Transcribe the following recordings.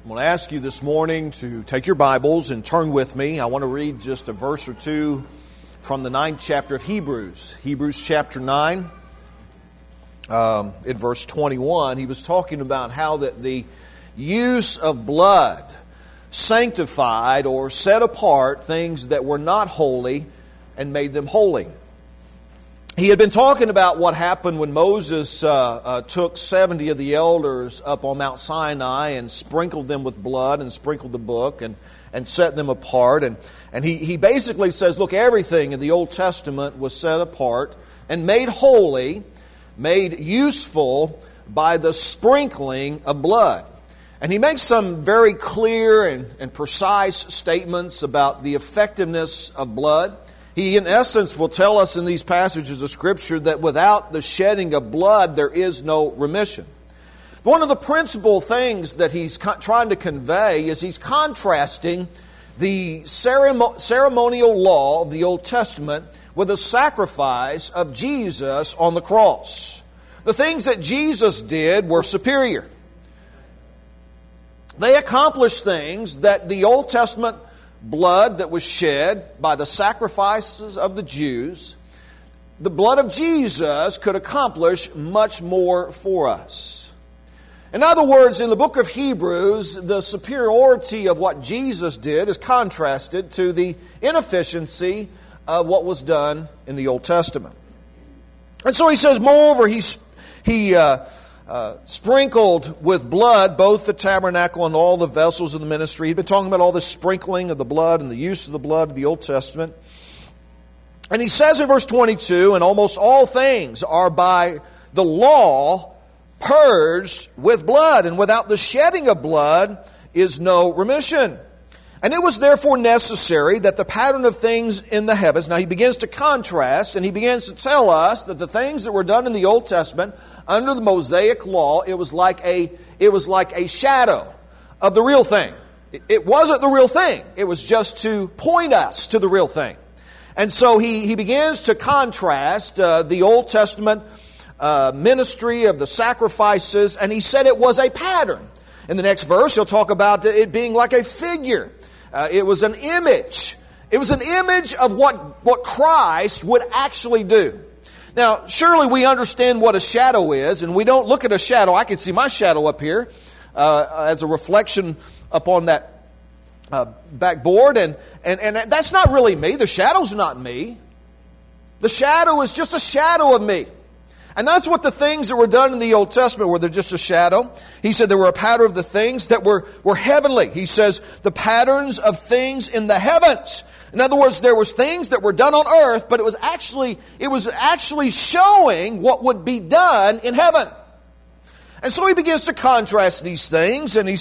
I'm going to ask you this morning to take your Bibles and turn with me. I want to read just a verse or two from the 9th chapter of Hebrews. Hebrews chapter 9, in verse 21, he was talking about how that the use of blood sanctified or set apart things that were not holy and made them holy. He had been talking about what happened when Moses took 70 of the elders up on Mount Sinai and sprinkled them with blood and sprinkled the book and set them apart. And he basically says, look, everything in the Old Testament was set apart and made holy, made useful by the sprinkling of blood. And he makes some very clear and precise statements about the effectiveness of blood. He, in essence, will tell us in these passages of Scripture that without the shedding of blood, there is no remission. One of the principal things that he's trying to convey is he's contrasting the ceremonial law of the Old Testament with the sacrifice of Jesus on the cross. The things that Jesus did were superior. They accomplished things that the Old Testament blood that was shed by the sacrifices of the Jews, the blood of Jesus could accomplish much more for us. In other words, in the book of Hebrews, the superiority of what Jesus did is contrasted to the inefficiency of what was done in the Old Testament. And so he says, moreover, he sprinkled with blood both the tabernacle and all the vessels of the ministry. He'd been talking about all this sprinkling of the blood and the use of the blood of the Old Testament. And he says in verse 22, and almost all things are by the law purged with blood, and without the shedding of blood is no remission. And it was therefore necessary that the pattern of things in the heavens, now he begins to contrast, and he begins to tell us that the things that were done in the Old Testament under the Mosaic law, it was like a shadow of the real thing. It wasn't the real thing. It was just to point us to the real thing. And so he begins to contrast the Old Testament ministry of the sacrifices, and he said it was a pattern. In the next verse, he'll talk about it being like a figure. It was an image. It was an image of what Christ would actually do. Now, surely we understand what a shadow is, and we don't look at a shadow. I can see my shadow up here as a reflection upon that backboard, and that's not really me. The shadow's not me. The shadow is just a shadow of me. And that's what the things that were done in the Old Testament were. They're just a shadow. He said there were a pattern of the things that were heavenly. He says the patterns of things in the heavens. In other words, there was things that were done on earth, but it was actually showing what would be done in heaven. And so he begins to contrast these things, and he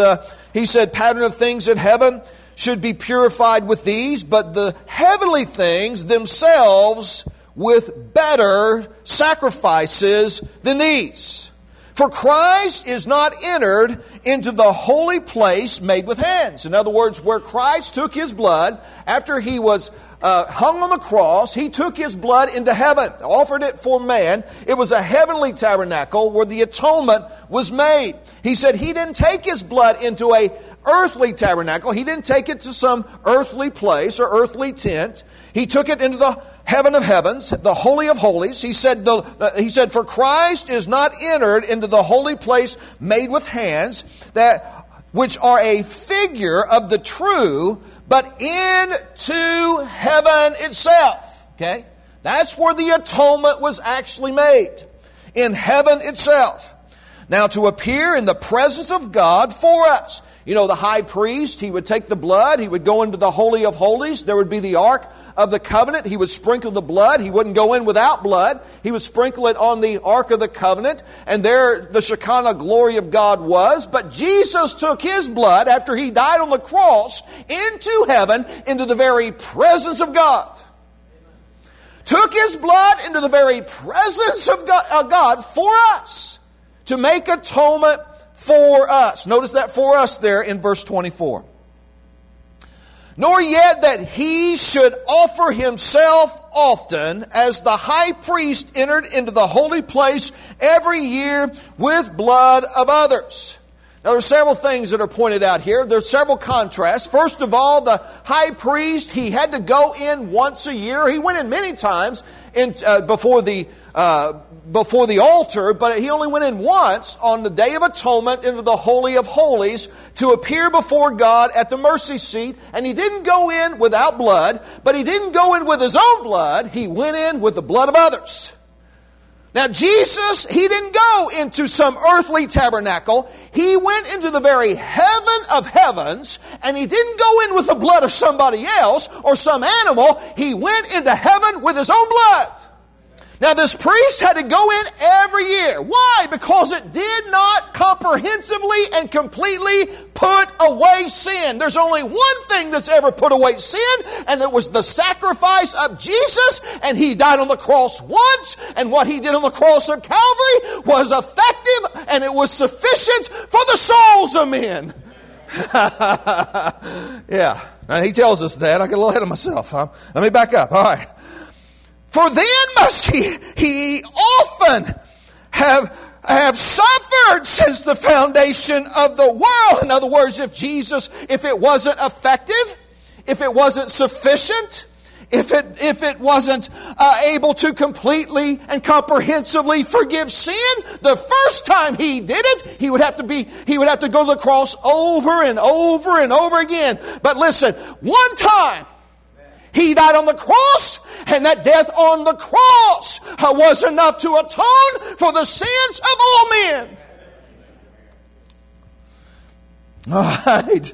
said pattern of things in heaven should be purified with these, but the heavenly things themselves with better sacrifices than these. For Christ is not entered into the holy place made with hands. In other words, where Christ took His blood, after He was hung on the cross, He took His blood into heaven, offered it for man. It was a heavenly tabernacle where the atonement was made. He said He didn't take His blood into a earthly tabernacle. He didn't take it to some earthly place or earthly tent. He took it into the heaven of heavens, the holy of holies. He said, for Christ is not entered into the holy place made with hands, which are a figure of the true, but into heaven itself. Okay? That's where the atonement was actually made. In heaven itself. Now, to appear in the presence of God for us. You know, the high priest, he would take the blood, he would go into the Holy of Holies. There would be the Ark of the Covenant. He would sprinkle the blood. He wouldn't go in without blood. He would sprinkle it on the Ark of the Covenant. And there the Shekinah glory of God was. But Jesus took His blood after He died on the cross into heaven, into the very presence of God. Took His blood into the very presence of God for us to make atonement for us. Notice that for us there in verse 24. Nor yet that He should offer Himself often, as the high priest entered into the holy place every year with blood of others. Now, there are several things that are pointed out here. There are several contrasts. First of all, the high priest, he had to go in once a year. He went in many times before the altar, but he only went in once on the Day of Atonement into the Holy of Holies to appear before God at the mercy seat. And he didn't go in without blood, but he didn't go in with his own blood. He went in with the blood of others. Now, Jesus, he didn't go into some earthly tabernacle. He went into the very heaven of heavens, and he didn't go in with the blood of somebody else or some animal. He went into heaven with his own blood. Now, this priest had to go in every year. Why? Because it did not comprehensively and completely put away sin. There's only one thing that's ever put away sin, and it was the sacrifice of Jesus, and he died on the cross once, and what he did on the cross of Calvary was effective, and it was sufficient for the souls of men. Yeah. Now, he tells us that. I got a little ahead of myself. Huh? Let me back up. All right. For then must he often have suffered since the foundation of the world. In other words, if it wasn't effective, if it wasn't sufficient, if it wasn't able to completely and comprehensively forgive sin, the first time he did it, he would have to go to the cross over and over and over again. But listen, one time, he died on the cross, and that death on the cross was enough to atone for the sins of all men. All right.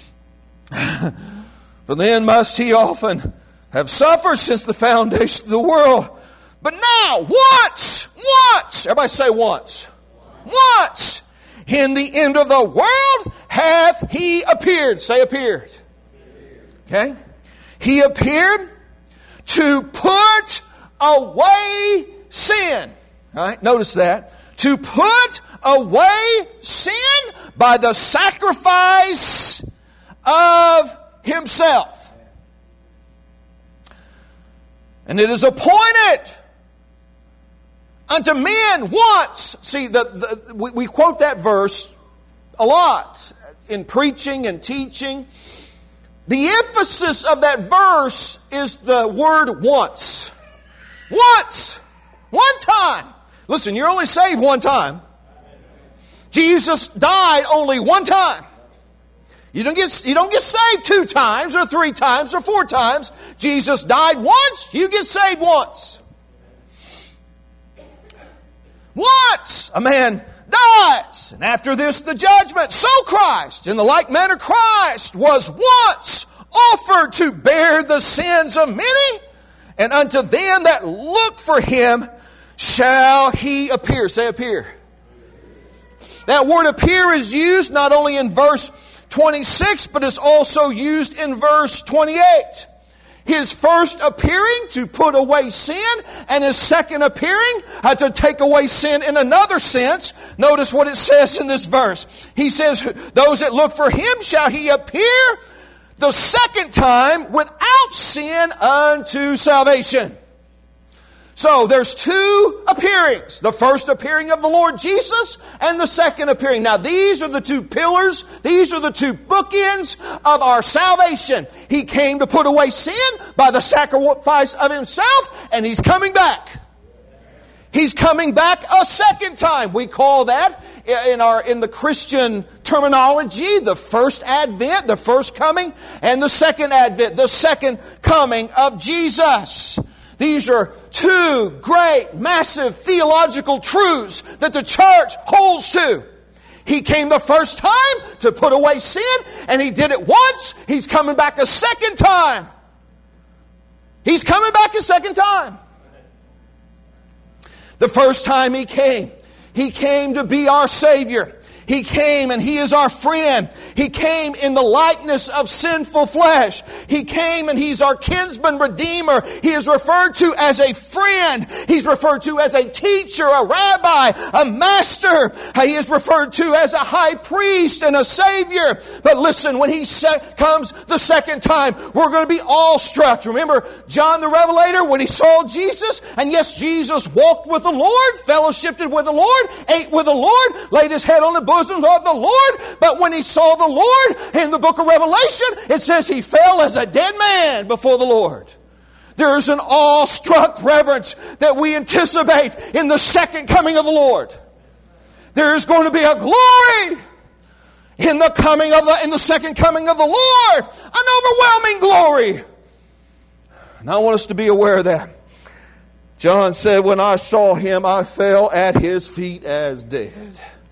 For then must he often have suffered since the foundation of the world. But now, once, everybody say once. Once, in the end of the world hath he appeared. Say appeared. Okay? He appeared to put away sin. All right, notice that. To put away sin by the sacrifice of himself. And it is appointed unto men once. See, we quote that verse a lot in preaching and teaching. The emphasis of that verse is the word once. Once. One time. Listen, you're only saved one time. Jesus died only one time. You don't get saved 2 times or 3 times or 4 times. Jesus died once, you get saved once. Once a man dies, and after this the judgment. So Christ, in the like manner Christ, was once offered to bear the sins of many, and unto them that look for him shall he appear. Say appear. That word appear is used not only in verse 26, but it's also used in verse 28. His first appearing to put away sin, and his second appearing to take away sin in another sense. Notice what it says in this verse. He says, those that look for him shall he appear the second time without sin unto salvation. So there's 2 appearings. The first appearing of the Lord Jesus and the second appearing. Now these are the 2 pillars. These are the 2 bookends of our salvation. He came to put away sin by the sacrifice of himself, and he's coming back. He's coming back a second time. We call that in the Christian terminology the first advent, the first coming, and the second advent, the second coming of Jesus. These are 2 great, massive theological truths that the church holds to. He came the first time to put away sin, and he did it once. He's coming back a second time. He's coming back a second time. The first time he came to be our Savior. He came and he is our friend. He came in the likeness of sinful flesh. He came and he's our kinsman redeemer. He is referred to as a friend. He's referred to as a teacher, a rabbi, a master. He is referred to as a high priest and a savior. But listen, when he comes the second time, we're going to be awestruck. Remember John the Revelator when he saw Jesus? And yes, Jesus walked with the Lord, fellowshiped with the Lord, ate with the Lord, laid his head on the book bosom of the Lord. But when he saw the Lord in the book of Revelation, it says he fell as a dead man before the Lord. There's an awestruck reverence that we anticipate in the second coming of the Lord. There's going to be a glory in the second coming of the Lord. An overwhelming glory. And I want us to be aware of that. John said, when I saw him, I fell at his feet as dead.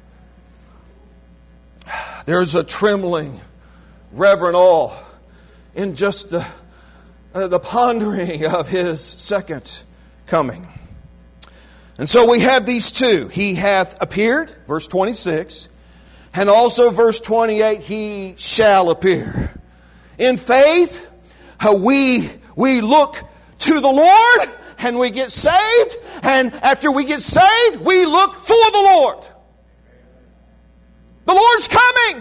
There's a trembling, reverent awe in just the pondering of his second coming. And so we have these two. He hath appeared, verse 26, and also verse 28, he shall appear. In faith, we look to the Lord and we get saved. And after we get saved, we look for the Lord. The Lord's coming.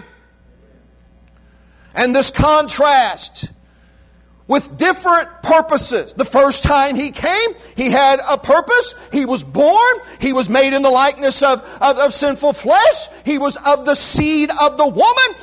And this contrast with different purposes. The first time he came, he had a purpose. He was born. He was made in the likeness of sinful flesh. He was of the seed of the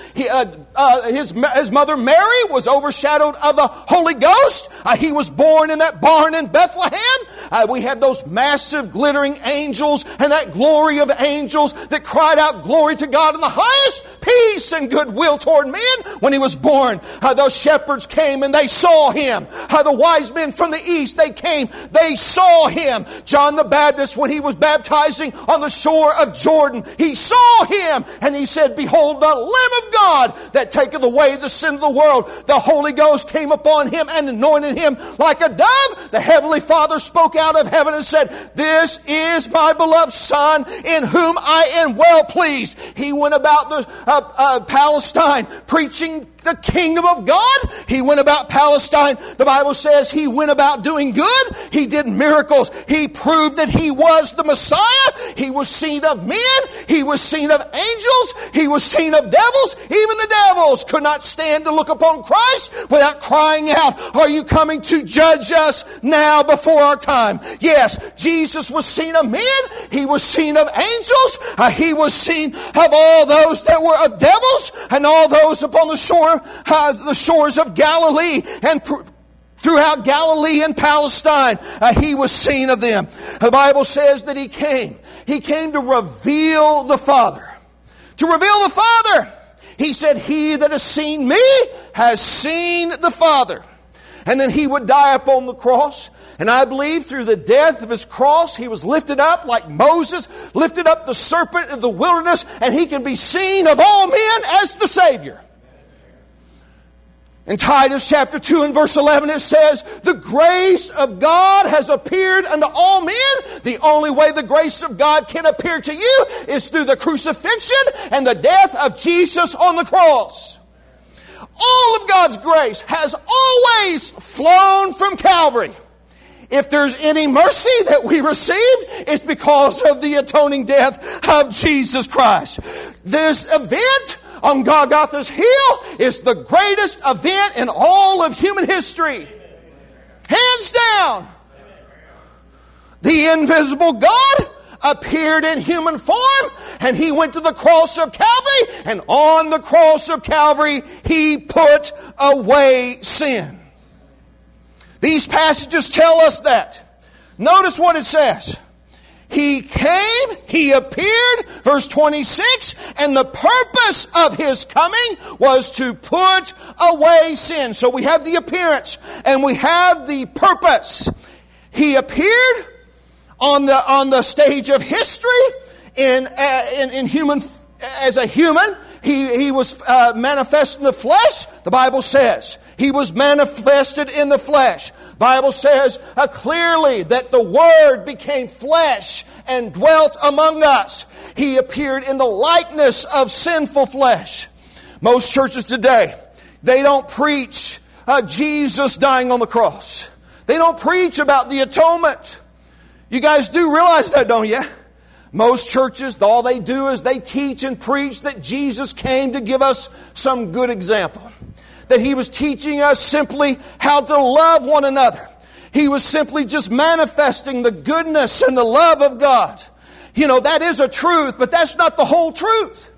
woman. His mother Mary was overshadowed of the Holy Ghost. He was born in that barn in Bethlehem. We had those massive glittering angels and that glory of angels that cried out glory to God in the highest, peace and goodwill toward men when he was born. Those shepherds came and they saw him. The wise men from the east, they came, they saw him. John the Baptist, when he was baptizing on the shore of Jordan, he saw him and he said, behold the Lamb of God that taketh away the sin of the world. The Holy Ghost came upon him and anointed him like a dove. The Heavenly Father spoke out of heaven and said, this is my beloved Son in whom I am well pleased. He went about the Palestine preaching the kingdom of God. He went about Palestine. The Bible says he went about doing good. He did miracles. He proved that he was the Messiah. He was seen of men. He was seen of angels. He was seen of devils. Even the devils could not stand to look upon Christ without crying out, are you coming to judge us now before our time? Yes, Jesus was seen of men. He was seen of angels. He was seen of all those that were of devils and all those upon the shores of Galilee and throughout Galilee and Palestine. He was seen of them. The Bible says that he came. He came to reveal the Father. To reveal the Father. He said, he that has seen me has seen the Father. And then he would die upon the cross. And I believe through the death of his cross, he was lifted up like Moses, lifted up the serpent in the wilderness, and he can be seen of all men as the Savior. In Titus chapter 2 and verse 11 it says, the grace of God has appeared unto all men. The only way the grace of God can appear to you is through the crucifixion and the death of Jesus on the cross. All of God's grace has always flown from Calvary. If there's any mercy that we received, it's because of the atoning death of Jesus Christ. This event on Golgotha's Hill is the greatest event in all of human history. Hands down. The invisible God appeared in human form, and he went to the cross of Calvary, and on the cross of Calvary, he put away sin. These passages tell us that. Notice what it says. He came, he appeared, verse 26, and the purpose of his coming was to put away sin. So we have the appearance and we have the purpose. He appeared on the stage of history in human as a human. He was manifest in the flesh. The Bible says he was manifested in the flesh. Bible says clearly that the Word became flesh and dwelt among us. He appeared in the likeness of sinful flesh. Most churches today, they don't preach Jesus dying on the cross. They don't preach about the atonement. You guys do realize that, don't you? Most churches, all they do is they teach and preach that Jesus came to give us some good example. That he was teaching us simply how to love one another. He was simply just manifesting the goodness and the love of God. You know, that is a truth, but that's not the whole truth.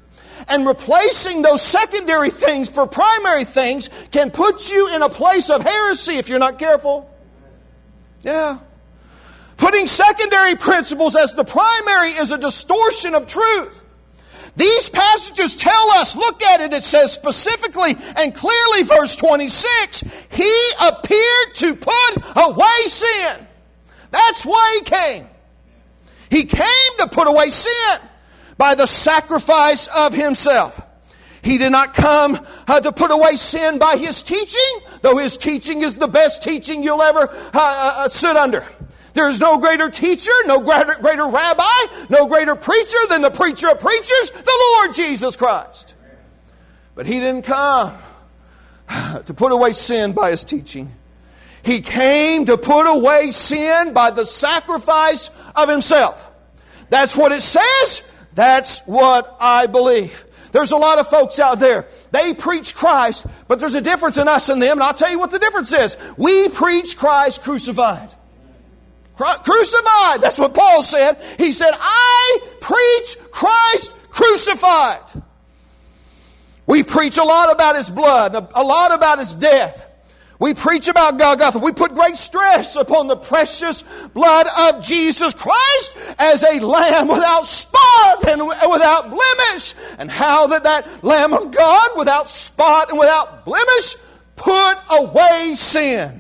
And replacing those secondary things for primary things can put you in a place of heresy if you're not careful. Yeah. Putting secondary principles as the primary is a distortion of truth. These passages tell us, look at it, it says specifically and clearly, verse 26, He appeared to put away sin. That's why He came. He came to put away sin by the sacrifice of Himself. He did not come to put away sin by His teaching, though His teaching is the best teaching you'll ever sit under. There's no greater teacher, no greater rabbi, no greater preacher than the preacher of preachers, the Lord Jesus Christ. But He didn't come to put away sin by His teaching. He came to put away sin by the sacrifice of Himself. That's what it says. That's what I believe. There's a lot of folks out there. They preach Christ, but there's a difference in us and them. And I'll tell you what the difference is. We preach Christ crucified. Crucified. That's what Paul said. He said, I preach Christ crucified. We preach a lot about His blood, a lot about His death. We preach about Golgotha. We put great stress upon the precious blood of Jesus Christ as a lamb without spot and without blemish. And how that Lamb of God without spot and without blemish put away sin.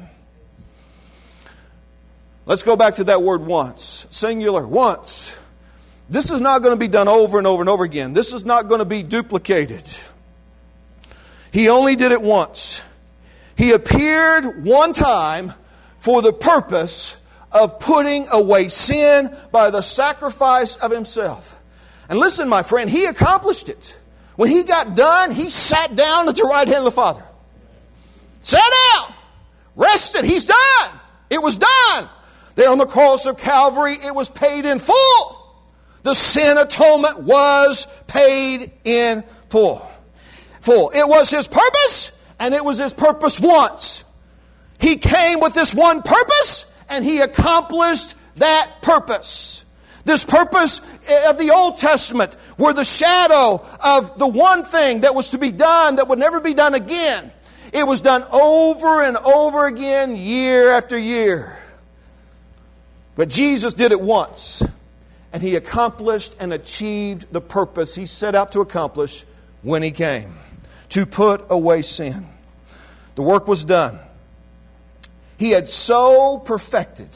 Let's go back to that word once. Singular, once. This is not going to be done over and over and over again. This is not going to be duplicated. He only did it once. He appeared one time for the purpose of putting away sin by the sacrifice of Himself. And listen, my friend, He accomplished it. When He got done, He sat down at the right hand of the Father. Sat down. Rested. He's done. It was done. There on the cross of Calvary, it was paid in full. The sin atonement was paid in full. It was His purpose. And it was His purpose once. He came with this one purpose, and He accomplished that purpose. This purpose of the Old Testament were the shadow of the one thing that was to be done that would never be done again. It was done over and over again, year after year. But Jesus did it once, and He accomplished and achieved the purpose He set out to accomplish when He came. To put away sin. The work was done. He had so perfected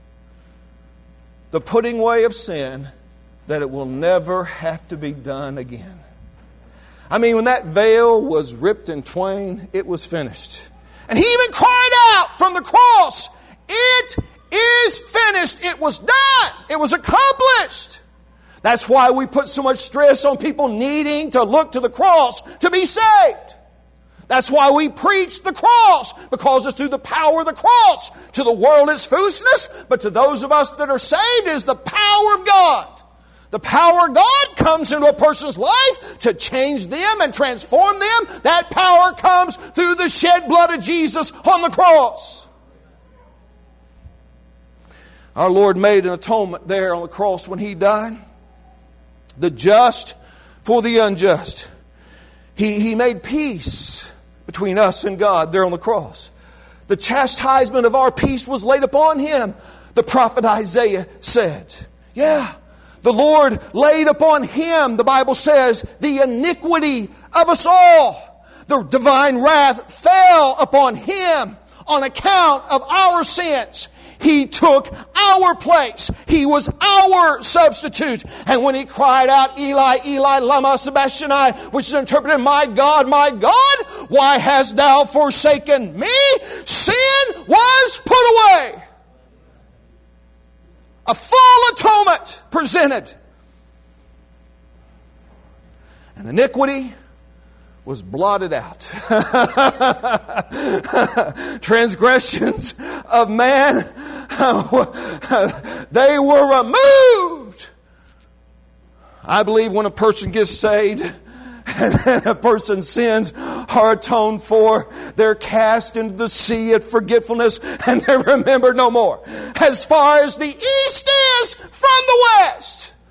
the putting away of sin that it will never have to be done again. I mean, when that veil was ripped in twain, it was finished. And He even cried out from the cross, "It is finished." It was done. It was accomplished. That's why we put so much stress on people needing to look to the cross to be saved. That's why we preach the cross, because it's through the power of the cross. To the world it's foolishness, but to those of us that are saved is the power of God. The power of God comes into a person's life to change them and transform them. That power comes through the shed blood of Jesus on the cross. Our Lord made an atonement there on the cross when He died. The just for the unjust. He made peace between us and God there on the cross. The chastisement of our peace was laid upon Him, the prophet Isaiah said. Yeah, the Lord laid upon Him, the Bible says, the iniquity of us all. The divine wrath fell upon Him on account of our sins. He took our place. He was our substitute. And when He cried out, "Eli, Eli, lama sabachthani," which is interpreted, my God, why hast thou forsaken me?" Sin was put away. A full atonement presented. And iniquity was blotted out. Transgressions of man, they were removed. I believe when a person gets saved and a person's sins are atoned for, they're cast into the sea of forgetfulness and they're remembered no more. As far as the east is from the west,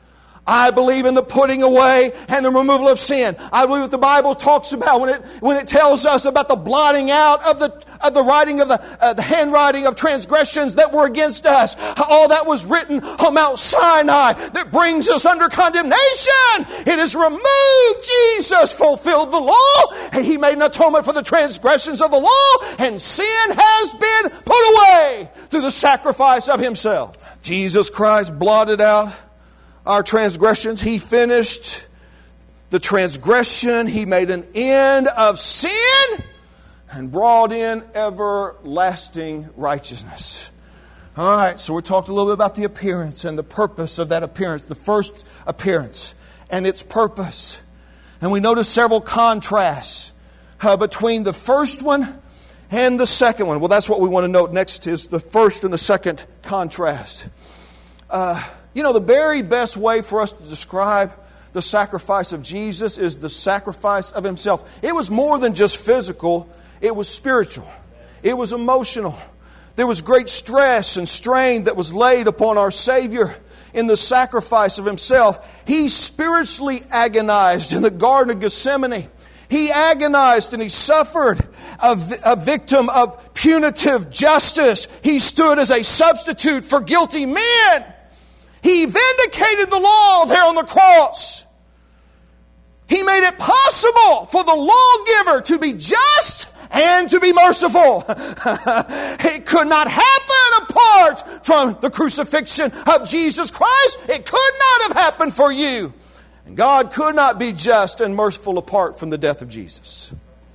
I believe in the putting away and the removal of sin. I believe what the Bible talks about when it tells us about the blotting out of the writing of the handwriting of transgressions that were against us. All that was written on Mount Sinai that brings us under condemnation. It is removed. Jesus fulfilled the law. He made an atonement for the transgressions of the law, and sin has been put away through the sacrifice of Himself. Jesus Christ blotted out our transgressions. He finished the transgression. He made an end of sin and brought in everlasting righteousness. All right, so we talked a little bit about the appearance and the purpose of that appearance, the first appearance and its purpose. And we noticed several contrasts between the first one and the second one. Well, that's what we want to note next is the first and the second contrast. The very best way for us to describe the sacrifice of Jesus is the sacrifice of Himself. It was more than just physical. It was spiritual. It was emotional. There was great stress and strain that was laid upon our Savior in the sacrifice of Himself. He spiritually agonized in the Garden of Gethsemane. He agonized and He suffered a victim of punitive justice. He stood as a substitute for guilty men. He vindicated the law there on the cross. He made it possible for the lawgiver to be just and to be merciful. It could not happen apart from the crucifixion of Jesus Christ. It could not have happened for you. And God could not be just and merciful apart from the death of Jesus.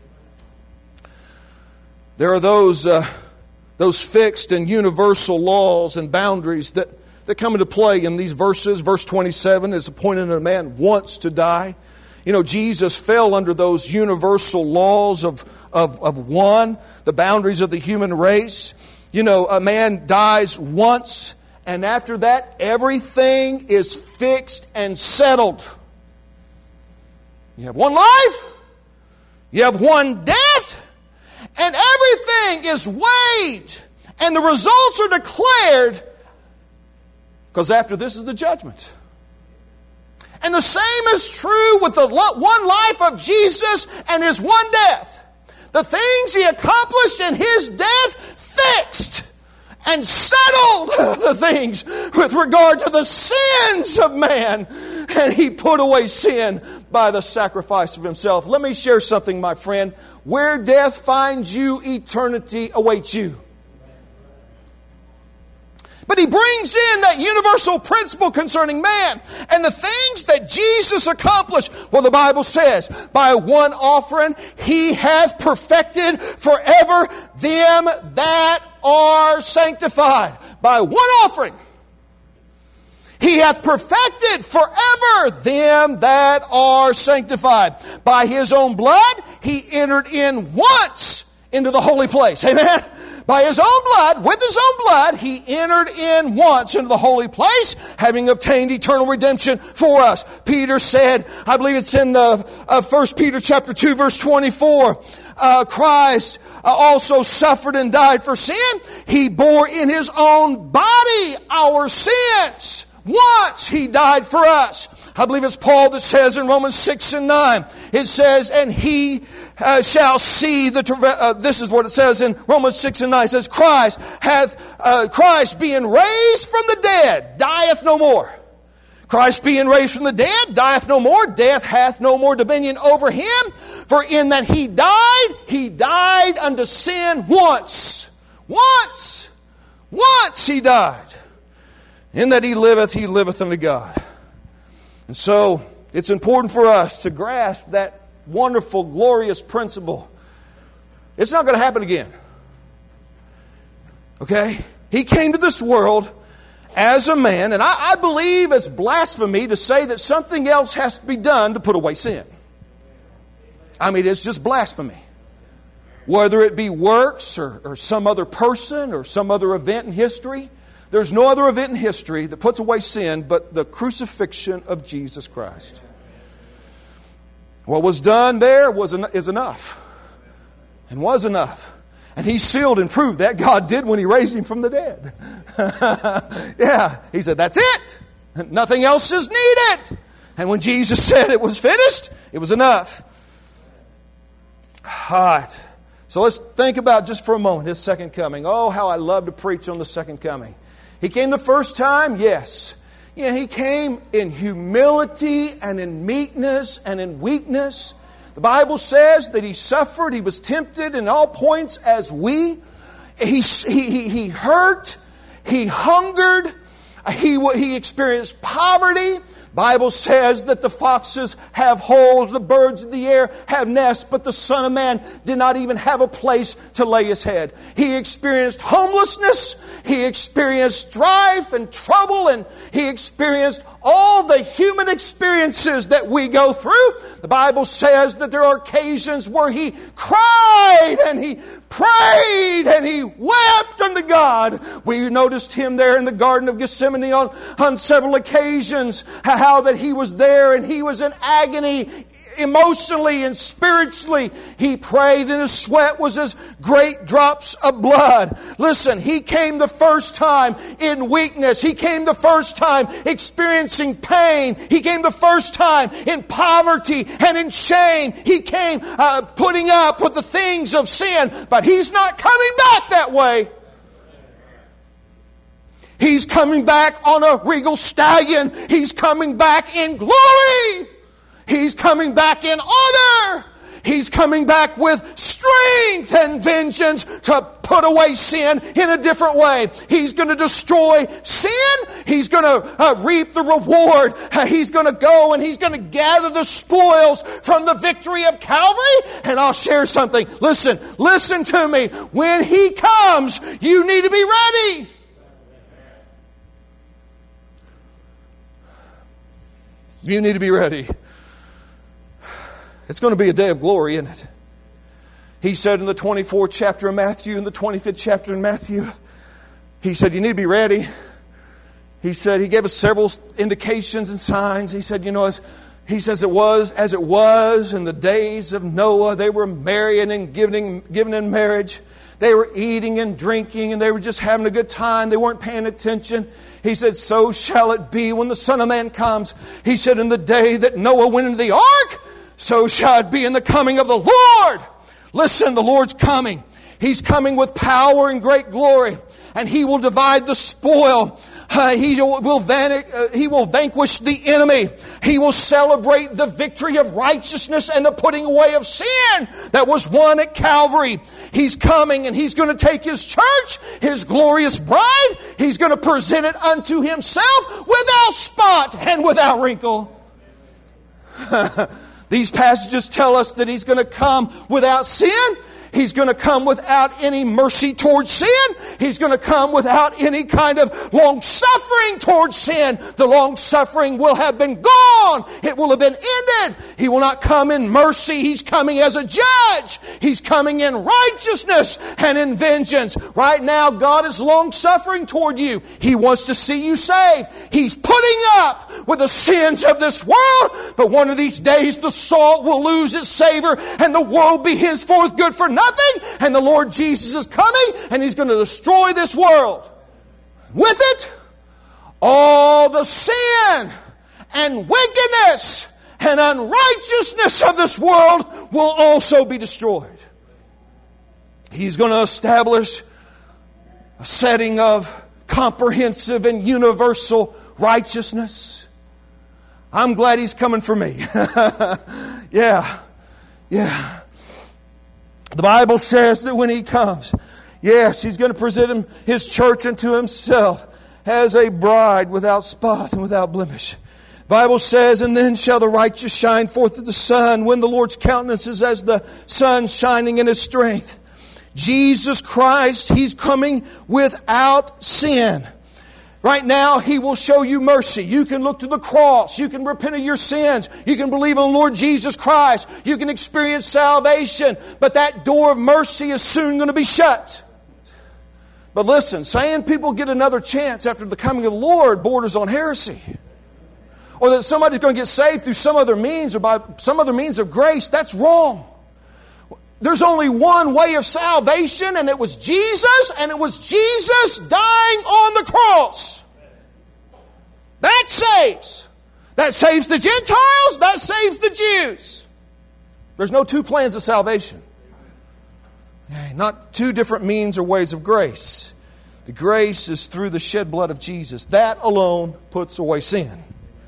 There are those fixed and universal laws and boundaries that come into play in these verses. Verse 27 is appointed a man once to die. Jesus fell under those universal laws of one, the boundaries of the human race. A man dies once, and after that, everything is fixed and settled. You have one life, you have one death, and everything is weighed, and the results are declared, because after this is the judgment. And the same is true with the one life of Jesus and His one death. The things He accomplished in His death fixed and settled the things with regard to the sins of man. And He put away sin by the sacrifice of Himself. Let me share something, my friend. Where death finds you, eternity awaits you. But He brings in that universal principle concerning man. And the things that Jesus accomplished, well, the Bible says, by one offering He hath perfected forever them that are sanctified. By one offering He hath perfected forever them that are sanctified. By His own blood He entered in once into the holy place. Amen? By His own blood, with His own blood, He entered in once into the holy place, having obtained eternal redemption for us. Peter said, I believe it's in 1 Peter chapter 2, verse 24, Christ also suffered and died for sin. He bore in His own body our sins. Once He died for us. I believe it's Paul that says in Romans 6 and 9, it says, and He shall see this is what it says in Romans 6 and 9. It says, Christ being raised from the dead, dieth no more. Christ being raised from the dead, dieth no more. Death hath no more dominion over Him. For in that He died unto sin once. Once He died. In that He liveth unto God. And so, it's important for us to grasp that wonderful, glorious principle. It's not going to happen again. Okay? He came to this world as a man, and I believe it's blasphemy to say that something else has to be done to put away sin. I mean, it's just blasphemy. Whether it be works or some other person or some other event in history, there's no other event in history that puts away sin but the crucifixion of Jesus Christ. What was done there is enough. And was enough. And He sealed and proved that God did when He raised Him from the dead. Yeah. He said, that's it. Nothing else is needed. And when Jesus said it was finished, it was enough. All right. So let's think about just for a moment His second coming. Oh, how I love to preach on the second coming. He came the first time? Yes. Yeah, He came in humility and in meekness and in weakness. The Bible says that He suffered, He was tempted in all points as we. He hurt, He hungered, He experienced poverty. Bible says that the foxes have holes, the birds of the air have nests, but the Son of Man did not even have a place to lay His head. He experienced homelessness, He experienced strife and trouble, and He experienced all the human experiences that we go through. The Bible says that there are occasions where He cried and He prayed and He wept unto God. We noticed Him there in the Garden of Gethsemane on several occasions, how that He was there and He was in agony emotionally and spiritually. He prayed and His sweat was as great drops of blood. Listen, He came the first time in weakness. He came the first time experiencing pain. He came the first time in poverty and in shame. He came putting up with the things of sin. But He's not coming back that way. He's coming back on a regal stallion. He's coming back in glory. He's coming back in honor. He's coming back with strength and vengeance to put away sin in a different way. He's going to destroy sin. He's going to reap the reward. He's going to go and He's going to gather the spoils from the victory of Calvary. And I'll share something. Listen to me. When He comes, you need to be ready. You need to be ready. It's going to be a day of glory, isn't it? He said in the 24th chapter of Matthew, in the 25th chapter of Matthew, He said, you need to be ready. He said, He gave us several indications and signs. He said, He says it was as it was in the days of Noah. They were marrying and giving in marriage. They were eating and drinking and they were just having a good time. They weren't paying attention. He said, so shall it be when the Son of Man comes. He said, in the day that Noah went into the ark, so shall it be in the coming of the Lord. Listen, the Lord's coming. He's coming with power and great glory. And He will divide the spoil. He will vanquish the enemy. He will celebrate the victory of righteousness and the putting away of sin that was won at Calvary. He's coming and He's going to take His church, His glorious bride. He's going to present it unto Himself without spot and without wrinkle. These passages tell us that He's going to come without sin. He's going to come without any mercy towards sin. He's going to come without any kind of long-suffering towards sin. The long-suffering will have been gone. It will have been ended. He will not come in mercy. He's coming as a judge. He's coming in righteousness and in vengeance. Right now, God is long-suffering toward you. He wants to see you saved. He's putting up with the sins of this world. But one of these days, the salt will lose its savor and the world be henceforth good for nothing. And the Lord Jesus is coming and He's going to destroy this world. With it, all the sin and wickedness and unrighteousness of this world will also be destroyed. He's going to establish a setting of comprehensive and universal righteousness. I'm glad He's coming for me. Yeah. The Bible says that when He comes, yes, He's going to present His church unto Himself as a bride without spot and without blemish. The Bible says, and then shall the righteous shine forth as the sun, when the Lord's countenance is as the sun shining in His strength. Jesus Christ, He's coming without sin. Right now, He will show you mercy. You can look to the cross. You can repent of your sins. You can believe in the Lord Jesus Christ. You can experience salvation. But that door of mercy is soon going to be shut. But listen, saying people get another chance after the coming of the Lord borders on heresy. Or that somebody's going to get saved through some other means or by some other means of grace, that's wrong. There's only one way of salvation, and it was Jesus, and it was Jesus dying on the cross. That saves. That saves the Gentiles. That saves the Jews. There's no two plans of salvation. Not two different means or ways of grace. The grace is through the shed blood of Jesus. That alone puts away sin.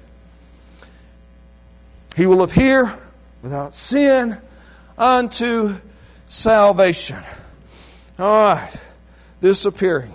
He will appear without sin unto salvation. All right. This appearing.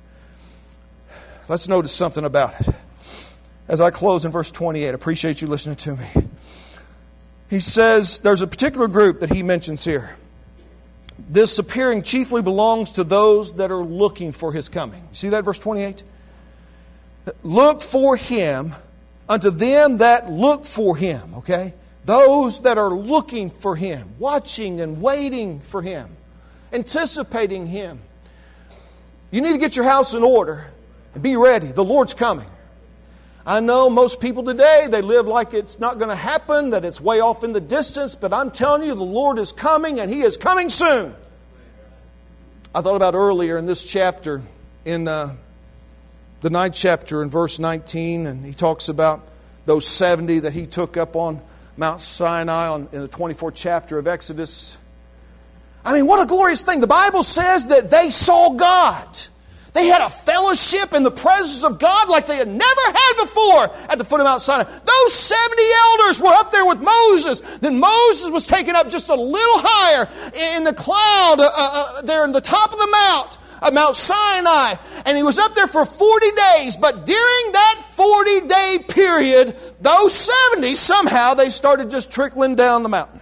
Let's notice something about it. As I close in verse 28, I appreciate you listening to me. He says there's a particular group that he mentions here. This appearing chiefly belongs to those that are looking for His coming. You see that, verse 28? Look for Him unto them that look for Him, okay? Those that are looking for Him, watching and waiting for Him, anticipating Him. You need to get your house in order and be ready. The Lord's coming. I know most people today, they live like it's not going to happen, that it's way off in the distance, but I'm telling you, the Lord is coming, and He is coming soon. I thought about earlier in this chapter, in the 9th chapter in verse 19, and he talks about those 70 that He took up on Mount Sinai in the 24th chapter of Exodus. I mean, what a glorious thing. The Bible says that they saw God. They had a fellowship in the presence of God like they had never had before at the foot of Mount Sinai. Those 70 elders were up there with Moses. Then Moses was taken up just a little higher in the cloud there in the top of the mount, Mount Sinai. And he was up there for 40 days. But during that 40-day period, those 70, somehow they started just trickling down the mountain.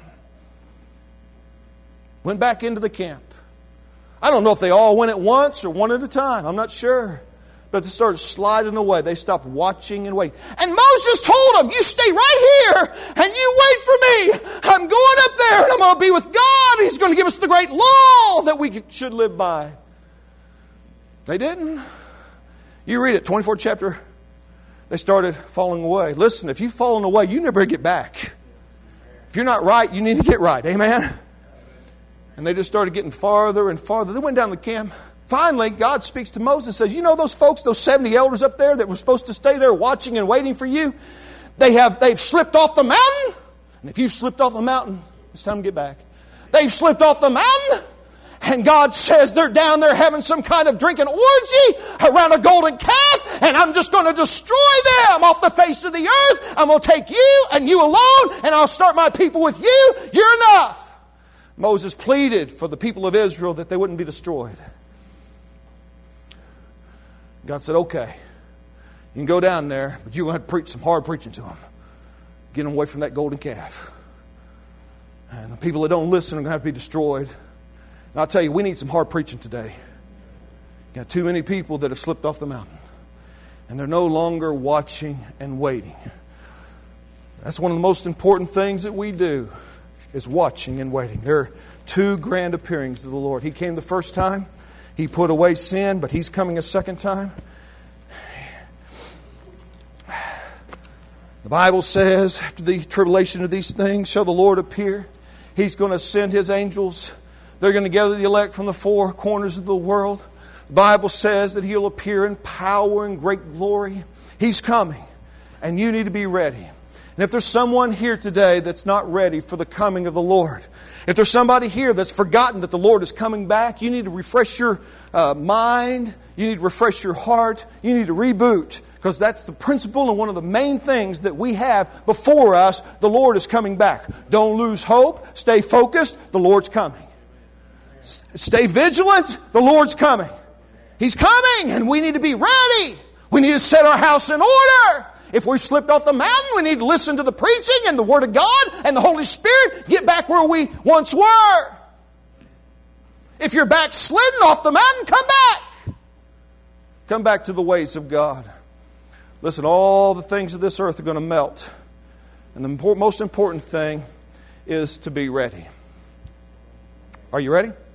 Went back into the camp. I don't know if they all went at once or one at a time. I'm not sure. But they started sliding away. They stopped watching and waiting. And Moses told them, you stay right here and you wait for me. I'm going up there and I'm going to be with God. He's going to give us the great law that we should live by. They didn't. You read it, 24th chapter. They started falling away. Listen, if you've fallen away, you never get back. If you're not right, you need to get right. Amen? And they just started getting farther and farther. They went down to the camp. Finally, God speaks to Moses and says, you know those folks, those 70 elders up there that were supposed to stay there watching and waiting for you? They've slipped off the mountain. And if you've slipped off the mountain, it's time to get back. They've slipped off the mountain. And God says they're down there having some kind of drinking orgy around a golden calf. And I'm just going to destroy them off the face of the earth. I'm going to take you and you alone. And I'll start my people with you. You're enough. Moses pleaded for the people of Israel that they wouldn't be destroyed. God said, okay, you can go down there, but you're going to have to preach some hard preaching to them. Get them away from that golden calf. And the people that don't listen are going to have to be destroyed. And I'll tell you, we need some hard preaching today. Got too many people that have slipped off the mountain. And they're no longer watching and waiting. That's one of the most important things that we do, is watching and waiting. There are two grand appearings of the Lord. He came the first time. He put away sin, but He's coming a second time. The Bible says, after the tribulation of these things shall the Lord appear. He's going to send His angels. They're going to gather the elect from the four corners of the world. The Bible says that He'll appear in power and great glory. He's coming, and you need to be ready. And if there's someone here today that's not ready for the coming of the Lord, if there's somebody here that's forgotten that the Lord is coming back, you need to refresh your mind, you need to refresh your heart, you need to reboot, because that's the principle and one of the main things that we have before us. The Lord is coming back. Don't lose hope. Stay focused. The Lord's coming. Stay vigilant. The Lord's coming. He's coming, and we need to be ready. We need to set our house in order. If we've slipped off the mountain, we need to listen to the preaching and the Word of God and the Holy Spirit. Get back where we once were. If you're backslidden off the mountain, come back. Come back to the ways of God. Listen, all the things of this earth are going to melt. And the most important thing is to be ready. Are you ready?